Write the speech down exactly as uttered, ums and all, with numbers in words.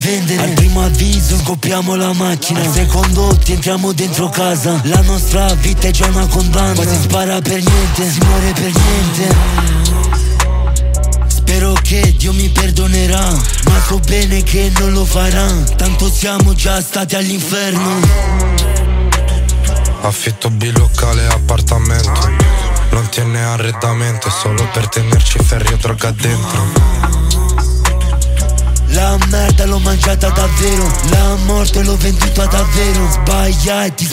vendere. Al primo avviso scoppiamo la macchina, al secondo ti entriamo dentro casa. La nostra vita è già una condanna, qua si spara per niente, si muore per niente. Spero che Dio mi perdonerà, ma so bene che non lo farà, tanto siamo già stati all'inferno. Affitto bilocale, appartamento, non tiene arredamento, solo per tenerci ferri e droga dentro. La merda l'ho mangiata davvero, la morte l'ho venduta davvero. Sbagliai, ti